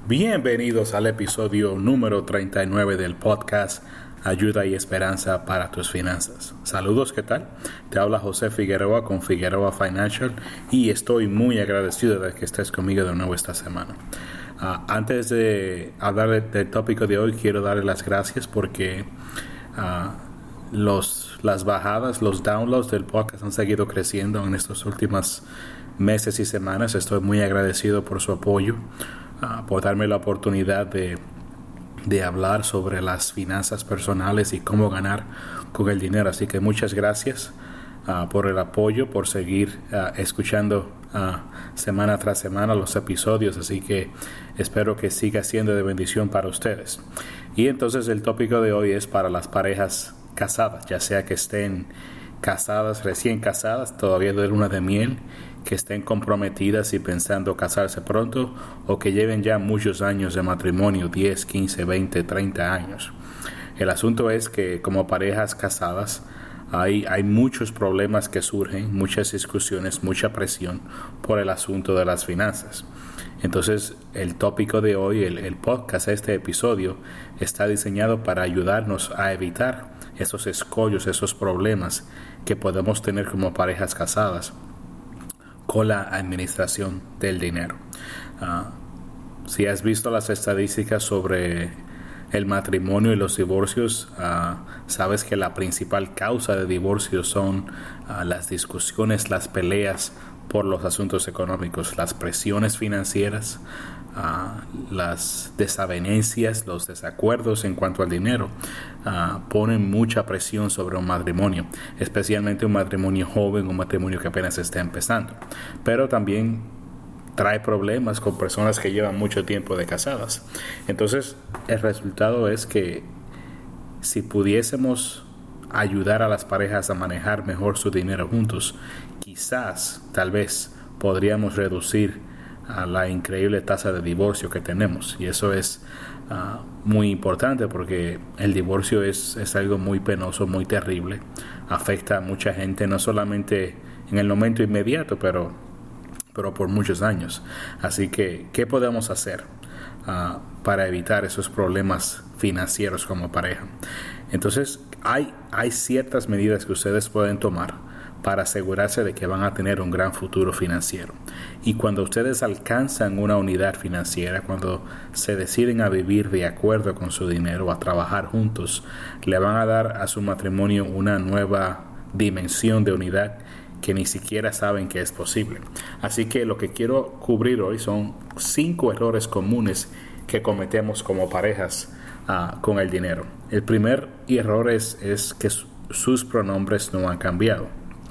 Bienvenidos al episodio número 39 del podcast Ayuda y Esperanza para tus finanzas. Saludos, ¿qué tal? Te habla José Figueroa con Figueroa Financial y estoy muy agradecido de que estés conmigo de nuevo esta semana. Antes de hablar del tópico de hoy, quiero darle las gracias porque las bajadas, los downloads del podcast han seguido creciendo en estos últimos meses y semanas. Estoy muy agradecido por su apoyo, por darme la oportunidad de hablar sobre las finanzas personales y cómo ganar con el dinero. Así que muchas gracias por el apoyo, por seguir escuchando semana tras semana los episodios. Así que espero que siga siendo de bendición para ustedes. Y entonces el tópico de hoy es para las parejas casadas, ya sea que estén casadas, recién casadas, todavía de luna de miel, que estén comprometidas y pensando casarse pronto, o que lleven ya muchos años de matrimonio, 10, 15, 20, 30 años. El asunto es que como parejas casadas hay muchos problemas que surgen, muchas discusiones, mucha presión por el asunto de las finanzas. Entonces el tópico de hoy, el podcast, este episodio, está diseñado para ayudarnos a evitar esos escollos, esos problemas que podemos tener como parejas casadas con la administración del dinero. Si has visto las estadísticas sobre el matrimonio y los divorcios, sabes que la principal causa de divorcios son las discusiones, las peleas por los asuntos económicos, las presiones financieras, las desavenencias, los desacuerdos en cuanto al dinero ponen mucha presión sobre un matrimonio, especialmente un matrimonio joven, un matrimonio que apenas está empezando, pero también trae problemas con personas que llevan mucho tiempo de casadas. Entonces el resultado es que si pudiésemos ayudar a las parejas a manejar mejor su dinero juntos, quizás, tal vez, podríamos reducir la increíble tasa de divorcio que tenemos. Y eso es muy importante porque el divorcio es algo muy penoso, muy terrible. Afecta a mucha gente, no solamente en el momento inmediato, pero por muchos años. Así que, ¿qué podemos hacer para evitar esos problemas financieros como pareja? Entonces, hay ciertas medidas que ustedes pueden tomar para asegurarse de que van a tener un gran futuro financiero. Y cuando ustedes alcanzan una unidad financiera, cuando se deciden a vivir de acuerdo con su dinero, a trabajar juntos, le van a dar a su matrimonio una nueva dimensión de unidad que ni siquiera saben que es posible. Así que lo que quiero cubrir hoy son 5 errores comunes que cometemos como parejas con el dinero. El primer error es que sus pronombres no han cambiado.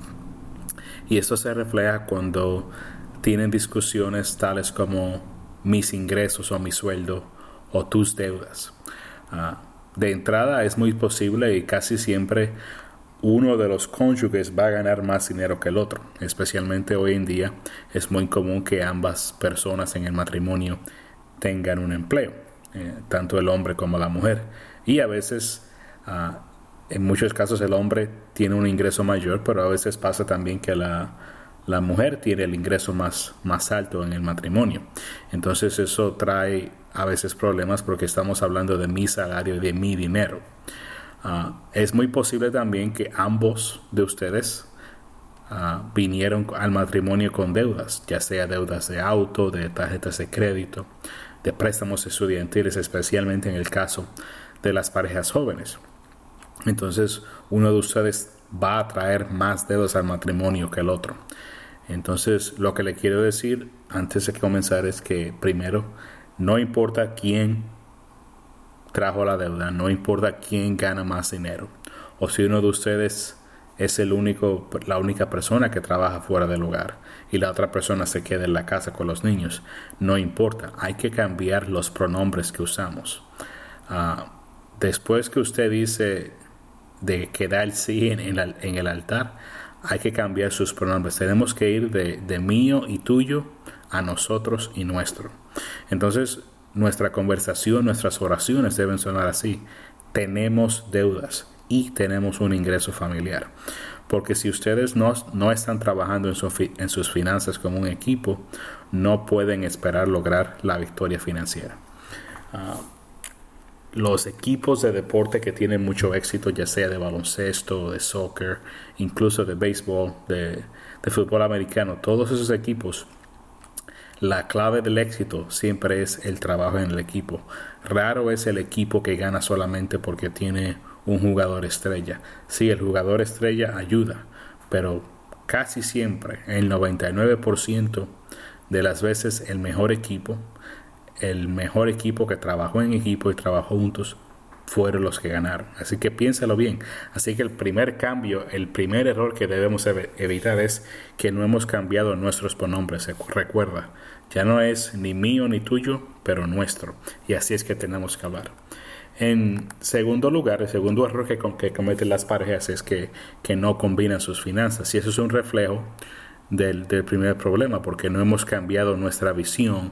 Y esto se refleja cuando tienen discusiones tales como mis ingresos o mi sueldo o tus deudas. De entrada es muy posible y casi siempre uno de los cónyuges va a ganar más dinero que el otro. Especialmente hoy en día es muy común que ambas personas en el matrimonio tengan un empleo, tanto el hombre como la mujer. Y a veces, en muchos casos el hombre tiene un ingreso mayor, pero a veces pasa también que la mujer tiene el ingreso más alto en el matrimonio. Entonces eso trae a veces problemas porque estamos hablando de mi salario y de mi dinero. Es muy posible también que ambos de ustedes vinieron al matrimonio con deudas, ya sea deudas de auto, de tarjetas de crédito, de préstamos estudiantiles, especialmente en el caso de las parejas jóvenes. Entonces uno de ustedes va a traer más deudas al matrimonio que el otro. Entonces lo que le quiero decir antes de comenzar es que primero, no importa quién trajo la deuda, no importa quién gana más dinero, o si uno de ustedes es la única persona que trabaja fuera del hogar y la otra persona se queda en la casa con los niños, no importa, hay que cambiar los pronombres que usamos. Después que usted dice de que da el sí en el altar, hay que cambiar sus pronombres. Tenemos que ir de mío y tuyo a nosotros y nuestro. Entonces nuestra conversación, nuestras oraciones deben sonar así: tenemos deudas, y tenemos un ingreso familiar. Porque si ustedes no están trabajando en sus finanzas como un equipo, no pueden esperar lograr la victoria financiera. Los equipos de deporte que tienen mucho éxito, ya sea de baloncesto, de soccer, incluso de béisbol, de fútbol americano, todos esos equipos, la clave del éxito siempre es el trabajo en el equipo. Raro es el equipo que gana solamente porque tiene un jugador estrella. Sí, el jugador estrella ayuda, pero casi siempre, el 99% de las veces, el mejor equipo que trabajó en equipo y trabajó juntos, fueron los que ganaron. Así que piénsalo bien. Así que el primer cambio, el primer error que debemos evitar es que no hemos cambiado nuestros pronombres. Recuerda, ya no es ni mío ni tuyo, pero nuestro. Y así es que tenemos que hablar. En segundo lugar, el segundo error que cometen las parejas es que no combinan sus finanzas. Y eso es un reflejo del primer problema, porque no hemos cambiado nuestra visión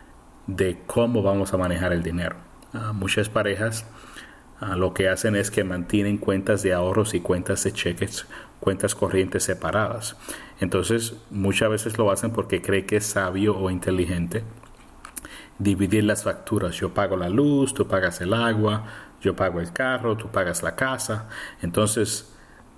de cómo vamos a manejar el dinero. Muchas parejas lo que hacen es que mantienen cuentas de ahorros y cuentas de cheques, cuentas corrientes separadas. Entonces, muchas veces lo hacen porque creen que es sabio o inteligente dividir las facturas. Yo pago la luz, tú pagas el agua, yo pago el carro, tú pagas la casa. Entonces,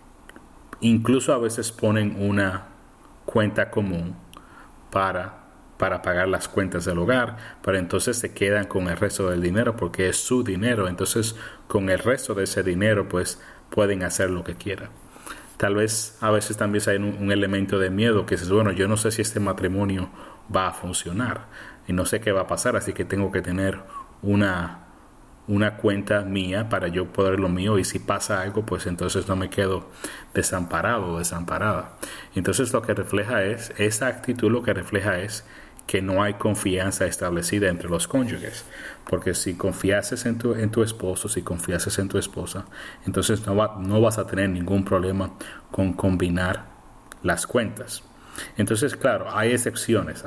incluso a veces ponen una cuenta común para pagar las cuentas del hogar, pero entonces se quedan con el resto del dinero porque es su dinero. Entonces, con el resto de ese dinero, pues pueden hacer lo que quieran. Tal vez a veces también hay un elemento de miedo que dices, bueno, yo no sé si este matrimonio va a funcionar y no sé qué va a pasar, así que tengo que tener una cuenta mía para yo poder lo mío, y si pasa algo, pues entonces no me quedo desamparado o desamparada. Entonces lo que refleja es, esa actitud lo que refleja es que no hay confianza establecida entre los cónyuges, porque si confiases en tu esposo, si confiases en tu esposa, entonces no vas a tener ningún problema con combinar las cuentas. Entonces, claro, hay excepciones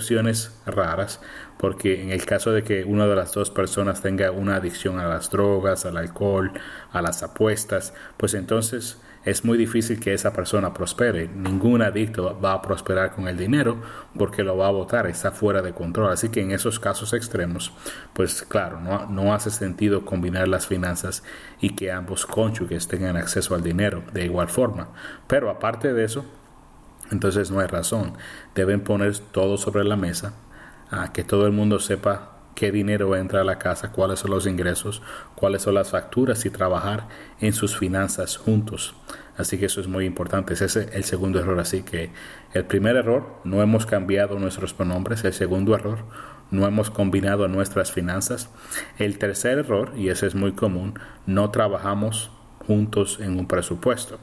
raras, porque en el caso de que una de las dos personas tenga una adicción a las drogas, al alcohol, a las apuestas, pues entonces es muy difícil que esa persona prospere. Ningún adicto va a prosperar con el dinero porque lo va a botar, está fuera de control. Así que en esos casos extremos, pues claro, no hace sentido combinar las finanzas y que ambos cónyuges tengan acceso al dinero de igual forma. Pero aparte de eso, entonces no hay razón. Deben poner todo sobre la mesa, que todo el mundo sepa qué dinero entra a la casa, cuáles son los ingresos, cuáles son las facturas, y trabajar en sus finanzas juntos. Así que eso es muy importante. Ese es el segundo error. Así que el primer error, no hemos cambiado nuestros pronombres. El segundo error, no hemos combinado nuestras finanzas. El tercer error, y ese es muy común, no trabajamos juntos en un presupuesto.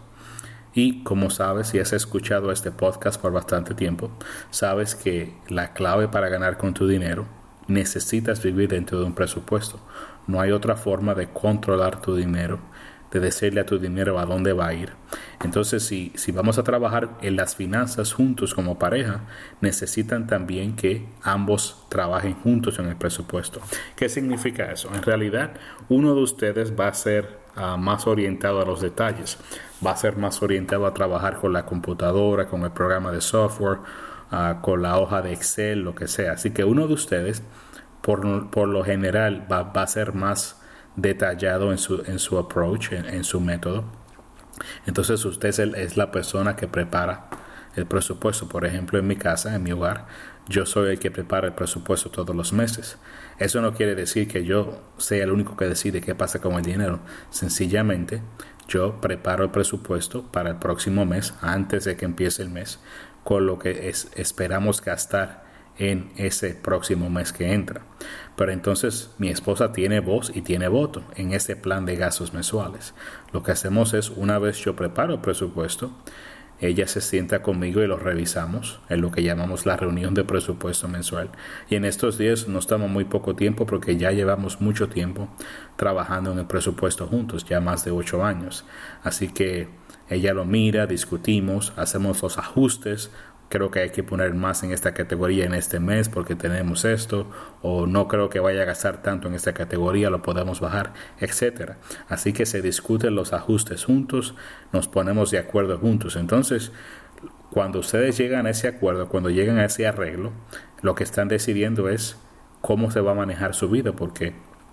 Y como sabes, si has escuchado este podcast por bastante tiempo, sabes que la clave para ganar con tu dinero, necesitas vivir dentro de un presupuesto. No hay otra forma de controlar tu dinero, de decirle a tu dinero a dónde va a ir. Entonces, si vamos a trabajar en las finanzas juntos como pareja, necesitan también que ambos trabajen juntos en el presupuesto. ¿Qué significa eso? En realidad, uno de ustedes va a ser más orientado a los detalles, va a ser más orientado a trabajar con la computadora, con el programa de software, con la hoja de Excel, lo que sea. Así que uno de ustedes, por lo general, va a ser más detallado en su approach, en su método. Entonces usted es la persona que prepara el presupuesto. Por ejemplo, en mi casa, en mi hogar, yo soy el que prepara el presupuesto todos los meses. Eso no quiere decir que yo sea el único que decide qué pasa con el dinero. Sencillamente, yo preparo el presupuesto para el próximo mes, antes de que empiece el mes, con lo que esperamos gastar en ese próximo mes que entra. Pero entonces mi esposa tiene voz y tiene voto en ese plan de gastos mensuales. Lo que hacemos es, una vez yo preparo el presupuesto, ella se sienta conmigo y lo revisamos en lo que llamamos la reunión de presupuesto mensual. Y en estos días nos toma muy poco tiempo porque ya llevamos mucho tiempo trabajando en el presupuesto juntos, ya más de 8 años. Así que ella lo mira, discutimos, hacemos los ajustes creo que hay que poner más en esta categoría en este mes porque tenemos esto, o no creo que vaya a gastar tanto en esta categoría, lo podemos bajar, etcétera. Así que se discuten los ajustes juntos, nos ponemos de acuerdo juntos. Entonces, cuando ustedes llegan a ese acuerdo, cuando llegan a ese arreglo, lo que están decidiendo es cómo se va a manejar su vida, porque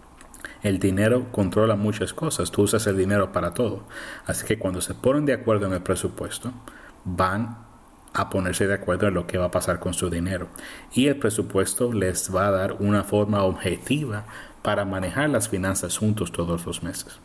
el dinero controla muchas cosas. Tú usas el dinero para todo. Así que cuando se ponen de acuerdo en el presupuesto, van a ponerse de acuerdo en lo que va a pasar con su dinero. Y el presupuesto les va a dar una forma objetiva para manejar las finanzas juntos todos los meses.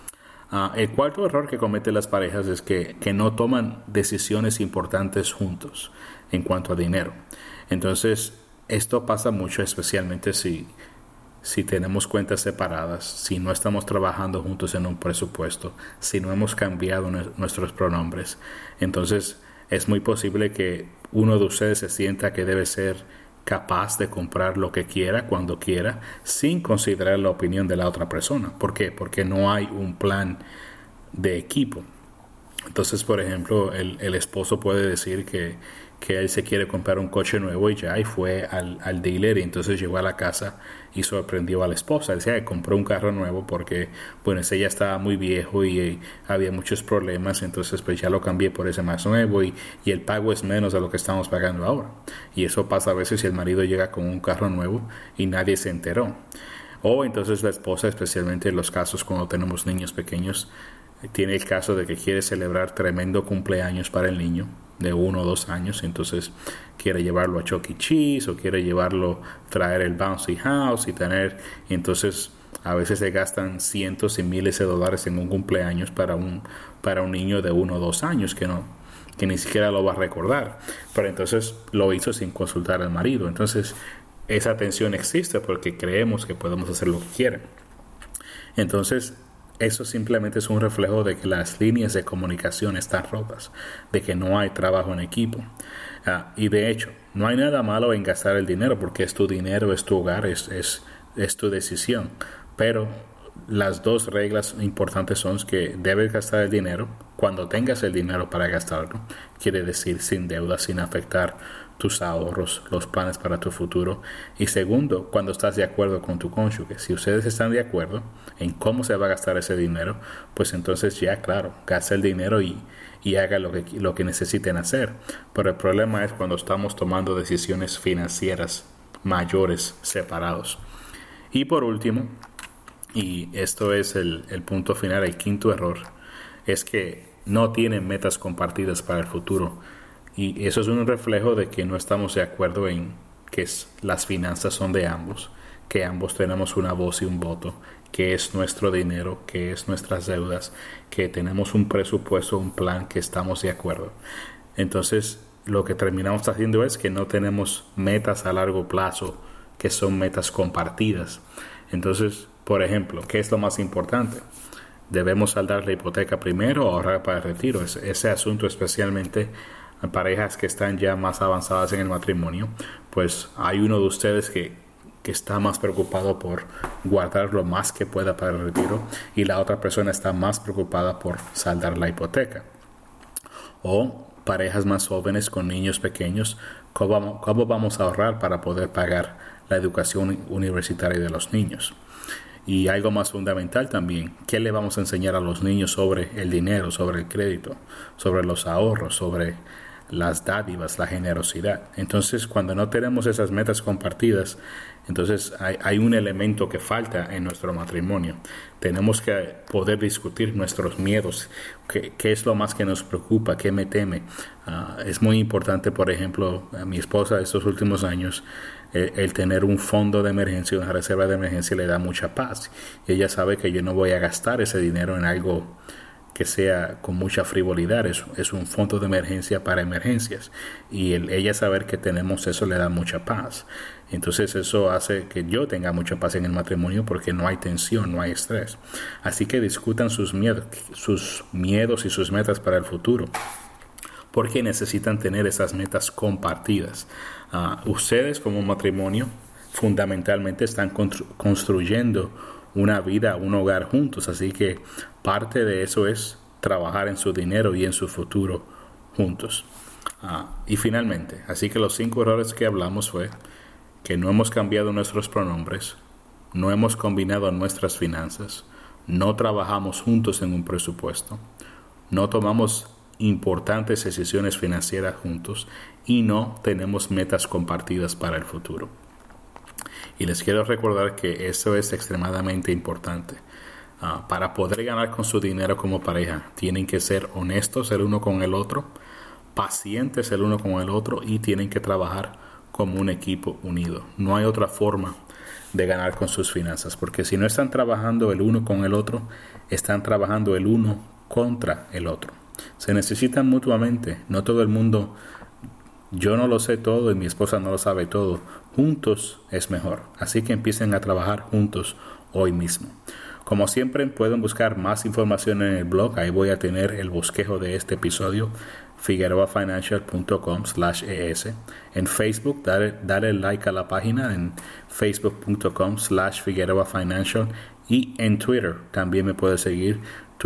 El cuarto error que cometen las parejas es que no toman decisiones importantes juntos en cuanto a dinero. Entonces, esto pasa mucho, especialmente si tenemos cuentas separadas, si no estamos trabajando juntos en un presupuesto, si no hemos cambiado nuestros pronombres. Entonces, es muy posible que uno de ustedes se sienta que debe ser capaz de comprar lo que quiera, cuando quiera, sin considerar la opinión de la otra persona. ¿Por qué? Porque no hay un plan de equipo. Entonces, por ejemplo, el esposo puede decir que él se quiere comprar un coche nuevo y fue al dealer, y entonces llegó a la casa y sorprendió a la esposa. Decía que compró un carro nuevo porque, bueno, ese ya estaba muy viejo y había muchos problemas, entonces pues ya lo cambié por ese más nuevo y el pago es menos de lo que estamos pagando ahora. Y eso pasa a veces si el marido llega con un carro nuevo y nadie se enteró. O entonces la esposa, especialmente en los casos cuando tenemos niños pequeños, tiene el caso de que quiere celebrar tremendo cumpleaños para el niño de 1 o 2 años, entonces quiere llevarlo a Chuck E. Cheese o quiere traer el Bouncy House y entonces a veces se gastan cientos y miles de dólares en un cumpleaños para un niño de 1 o 2 años que ni siquiera lo va a recordar, pero entonces lo hizo sin consultar al marido. Entonces esa tensión existe porque creemos que podemos hacer lo que quieren. Entonces eso simplemente es un reflejo de que las líneas de comunicación están rotas, de que no hay trabajo en equipo. Y de hecho, no hay nada malo en gastar el dinero porque es tu dinero, es tu hogar, es tu decisión. Pero las dos reglas importantes son que debes gastar el dinero cuando tengas el dinero para gastarlo. Quiere decir sin deuda, sin afectar tus ahorros, los planes para tu futuro. Y segundo, cuando estás de acuerdo con tu cónyuge. Si ustedes están de acuerdo en cómo se va a gastar ese dinero, pues entonces claro, gasta el dinero y haga lo que necesiten hacer. Pero el problema es cuando estamos tomando decisiones financieras mayores separados. Y por último, y esto es el punto final, el quinto error, es que no tienen metas compartidas para el futuro. Y eso es un reflejo de que no estamos de acuerdo en que las finanzas son de ambos, que ambos tenemos una voz y un voto, que es nuestro dinero, que es nuestras deudas, que tenemos un presupuesto, un plan, que estamos de acuerdo. Entonces, lo que terminamos haciendo es que no tenemos metas a largo plazo, que son metas compartidas. Entonces, por ejemplo, ¿qué es lo más importante? ¿Debemos saldar la hipoteca primero o ahorrar para el retiro? Ese asunto, especialmente en parejas que están ya más avanzadas en el matrimonio, pues hay uno de ustedes que está más preocupado por guardar lo más que pueda para el retiro y la otra persona está más preocupada por saldar la hipoteca. O parejas más jóvenes con niños pequeños, ¿cómo vamos a ahorrar para poder pagar la educación universitaria de los niños? Y algo más fundamental también, ¿qué le vamos a enseñar a los niños sobre el dinero, sobre el crédito, sobre los ahorros, sobre las dádivas, la generosidad? Entonces, cuando no tenemos esas metas compartidas, entonces hay un elemento que falta en nuestro matrimonio. Tenemos que poder discutir nuestros miedos, qué es lo más que nos preocupa, qué me teme. Es muy importante, por ejemplo, a mi esposa estos últimos años, el tener un fondo de emergencia, una reserva de emergencia le da mucha paz. Y ella sabe que yo no voy a gastar ese dinero en algo que sea con mucha frivolidad. Es un fondo de emergencia para emergencias. Y ella saber que tenemos eso le da mucha paz. Entonces eso hace que yo tenga mucha paz en el matrimonio porque no hay tensión, no hay estrés. Así que discutan sus miedos y sus metas para el futuro, porque necesitan tener esas metas compartidas. Ustedes como matrimonio fundamentalmente están construyendo una vida, un hogar juntos, así que parte de eso es trabajar en su dinero y en su futuro juntos. Y finalmente, así que los 5 errores que hablamos fue que no hemos cambiado nuestros pronombres, no hemos combinado nuestras finanzas, no trabajamos juntos en un presupuesto, no tomamos importantes decisiones financieras juntos y no tenemos metas compartidas para el futuro. Y les quiero recordar que eso es extremadamente importante. Para poder ganar con su dinero como pareja, tienen que ser honestos el uno con el otro, pacientes el uno con el otro y tienen que trabajar como un equipo unido. No hay otra forma de ganar con sus finanzas, porque si no están trabajando el uno con el otro, están trabajando el uno contra el otro. Se necesitan mutuamente. No todo el mundo, yo no lo sé todo y mi esposa no lo sabe todo. Juntos es mejor. Así que empiecen a trabajar juntos hoy mismo. Como siempre, pueden buscar más información en el blog. Ahí voy a tener el bosquejo de este episodio, figueroafinancial.com/es. En Facebook, dale like a la página en facebook.com/figueroafinancial. Y en Twitter también me puedes seguir,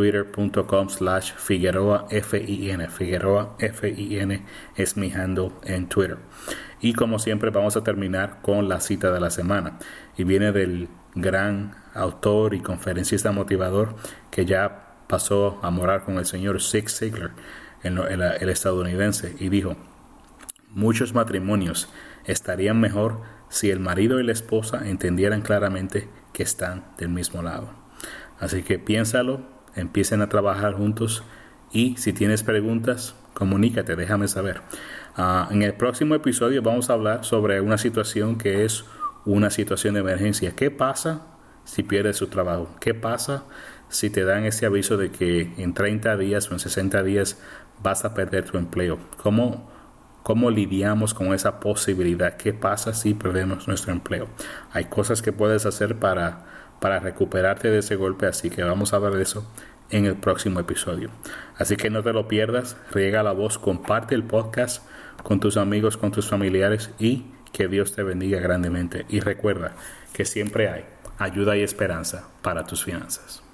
twitter.com/figueroafin. Figueroa FIN es mi handle en Twitter. Y como siempre vamos a terminar con la cita de la semana. Y viene del gran autor y conferencista motivador que ya pasó a morar con el señor Zig Ziglar, el estadounidense, y dijo: muchos matrimonios estarían mejor si el marido y la esposa entendieran claramente que están del mismo lado. Así que piénsalo, empiecen a trabajar juntos y si tienes preguntas, comunícate, déjame saber. En el próximo episodio vamos a hablar sobre una situación que es una situación de emergencia. ¿Qué pasa si pierdes tu trabajo? ¿Qué pasa si te dan ese aviso de que en 30 días o en 60 días vas a perder tu empleo? ¿Cómo lidiamos con esa posibilidad? ¿Qué pasa si perdemos nuestro empleo? Hay cosas que puedes hacer para recuperarte de ese golpe, así que vamos a hablar de eso en el próximo episodio. Así que no te lo pierdas, riega la voz, comparte el podcast con tus amigos, con tus familiares y que Dios te bendiga grandemente. Y recuerda que siempre hay ayuda y esperanza para tus finanzas.